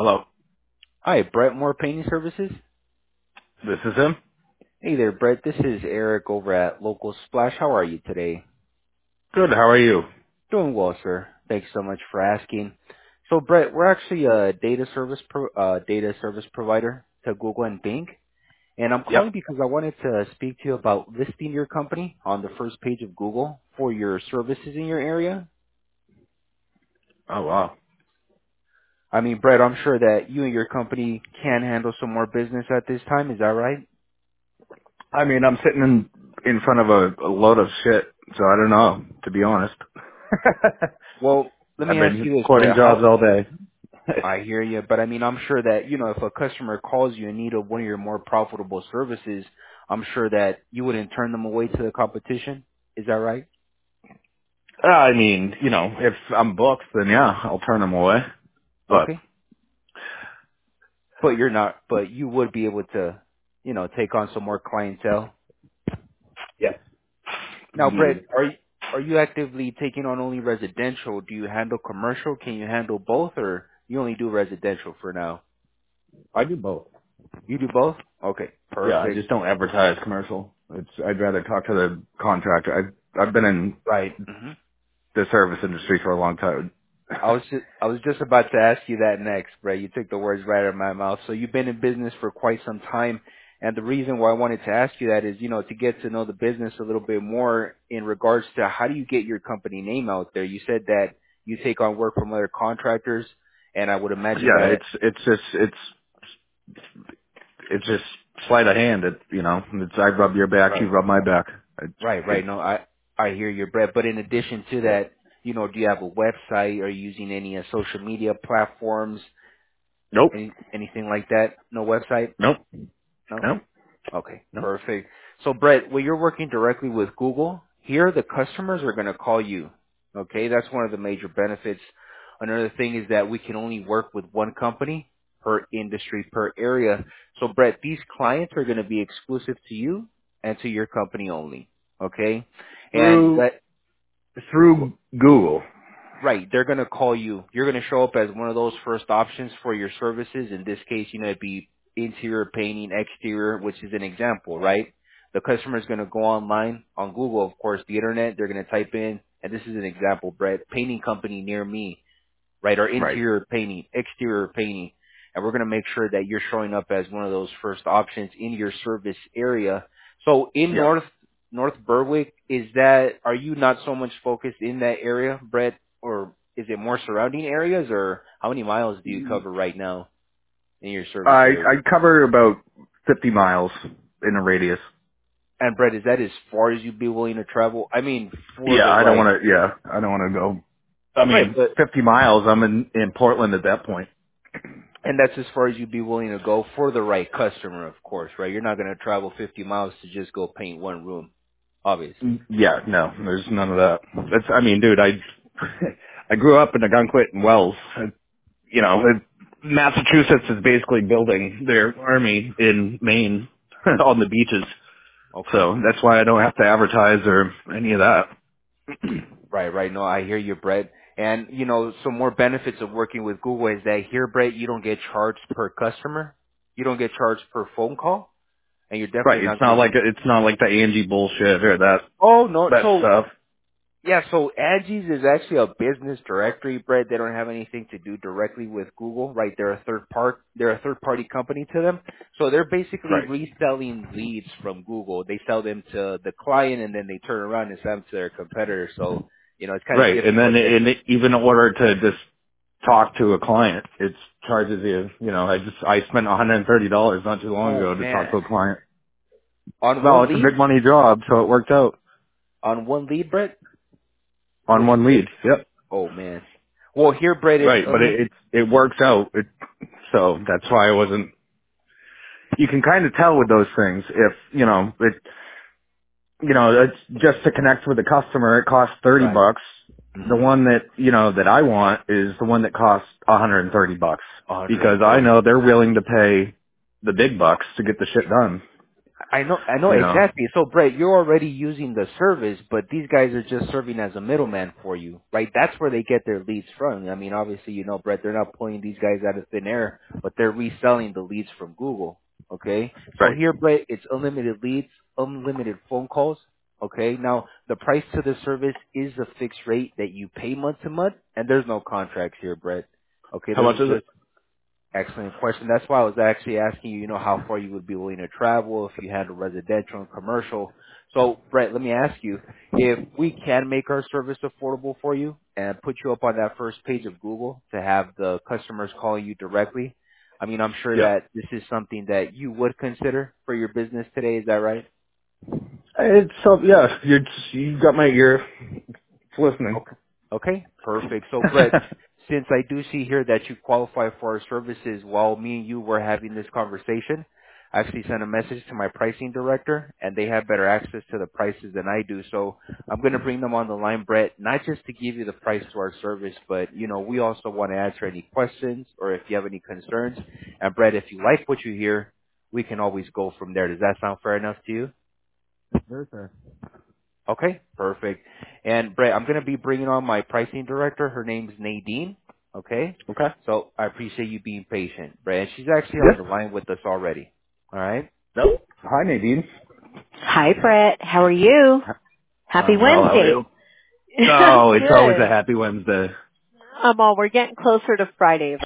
Hello. Hi, Brett Moore Painting Services. This is him. Hey there, Brett. This is Eric over at Local Splash. How are you today? Good. How are you? Doing well, sir. Thanks so much for asking. So, Brett, we're actually a data service provider to Google and Bing, and I'm Yep. calling because I wanted to speak to you about listing your company on the first page of Google for your services in your area. Oh wow. I mean, Brett, I'm sure that you and your company can handle some more business at this time. Is that right? I mean, I'm sitting in front of a load of shit, so I don't know. To be honest, Well, let I've me ask been you this, quoting Brett. jobs all day. I hear you, but I mean, I'm sure that, if a customer calls you in need of one of your more profitable services, I'm sure that you wouldn't turn them away to the competition. Is that right? I mean, if I'm booked, then yeah, I'll turn them away. But Okay. But but you would be able to, take on some more clientele. yes, Now, Brett, indeed, are you actively taking on only residential? Do you handle commercial? Can you handle both, or you only do residential for now? I do both. You do both? Okay, Yeah, I perfect. just don't advertise commercial. I'd rather talk to the contractor. I've been in Right. Mhm. the service industry for a long time. I was just about to ask you that next, Brett. You took the words right out of my mouth. So you've been in business for quite some time, and the reason why I wanted to ask you that is, to get to know the business a little bit more in regards to how do you get your company name out there. You said that you take on work from other contractors, and I would imagine Yeah, that. it's just sleight of hand. It's I rub your back, you Right, rub my back. right. It's No, I hear you, Brett. But in addition to that, do you have a website? Are you using any social media platforms? nope, Anything like that? No website? nope, No. nope, Okay, nope. perfect. So Brett, when you're working directly with Google, here the customers are going to call you. Okay, that's one of the major benefits. Another thing is that we can only work with one company per industry, per area. So Brett, these clients are going to be exclusive to you and to your company only. Okay? And Through Google. right, they're going to call you. You're going to show up as one of those first options for your services. In this case, it'd be interior painting, exterior, which is an example, right? The customer is going to go online on Google, of course, the internet. They're going to type in, and this is an example, Brett, painting company near me, right? Or Right. interior painting, exterior painting. And we're going to make sure that you're showing up as one of those first options in your service area. So in Yeah. North Berwick, are you not so much focused in that area, Brett? Or is it more surrounding areas, or how many miles do you cover right now in your service area? I cover about 50 miles in a radius. And Brett, is that as far as you'd be willing to travel? I mean, for Yeah, the I don't right, want to. Yeah, I don't want to go. I right, mean, but 50 miles. I'm in Portland at that point. and that's as far as you'd be willing to go for the right customer, of course, right? You're not going to travel 50 miles to just go paint one room, obviously. Yeah, no, there's none of that. I mean, dude, I grew up in Ogunquit and Wells. Massachusetts is basically building their army in Maine on the beaches. Okay. So that's why I don't have to advertise or any of that. Right. No, I hear you, Brett. And, some more benefits of working with Google is that here, Brett, you don't get charged per customer. You don't get charged per phone call. And you're definitely Right. not going to. It's not like the Angie bullshit or Oh, no. that So, stuff. yeah, so Angie's is actually a business directory, Brett. They don't have anything to do directly with Google, right? They're a third party company to them. So they're basically Right. reselling leads from Google. They sell them to the client and then they turn around and sell them to their competitor. So, it's kind of Right. And different then what they. even in order to just talk to a client, it charges you. I spent $130 not too long Oh ago to talk man. to a client. On Well, one it's a lead? big money job, so it worked out On one lead, Brett? on Would you one say? lead. Yep. Oh man. Well, here, Brett, it's Right. a But little. it works out. So that's why I wasn't. You can kind of tell with those things if it's just to connect with the customer. It costs Right. $30. The Mhm. one that I want is the one that costs $130 because I 130. know they're willing to pay the big bucks to get the shit done. I know You know. exactly. So, Brett, you're already using the service, but these guys are just serving as a middleman for you, right? That's where they get their leads from. I mean, obviously, you know, Brett, they're not pulling these guys out of thin air, but they're reselling the leads from Google. Okay. So Right. here, Brett, it's unlimited leads, unlimited phone calls. Okay. Now, the price to the service is a fixed rate that you pay month to month, and there's no contracts here, Brett. Okay. How much is it? Excellent question. That's why I was actually asking you, you know, how far you would be willing to travel, if you handle residential and commercial. So, Brett, let me ask you, if we can make our service affordable for you and put you up on that first page of Google to have the customers calling you directly, I mean, I'm sure Yeah. that this is something that you would consider for your business today. Is that right? It's so yeah. You got my ear. It's listening. Okay. Okay, perfect. So Brett, since I do see here that you qualify for our services while me and you were having this conversation, I actually sent a message to my pricing director and they have better access to the prices than I do. So I'm going to bring them on the line, Brett, not just to give you the price to our service, but you know, we also want to answer any questions or if you have any concerns. And Brett, if you like what you hear, we can always go from there. Does that sound fair enough to you? Very fair. Okay, perfect. And Brett, I'm going to be bringing on my pricing director. Her name's Nadine. Okay, Okay. so I appreciate you being patient, Brett. And she's actually on Yes. the line with us already. All right. Nope. Hi, Nadine. Hi, Brett. How are you? Happy Well, how are Wednesday. you? I'm Oh, it's always a good. happy Wednesday. We're getting closer to Friday.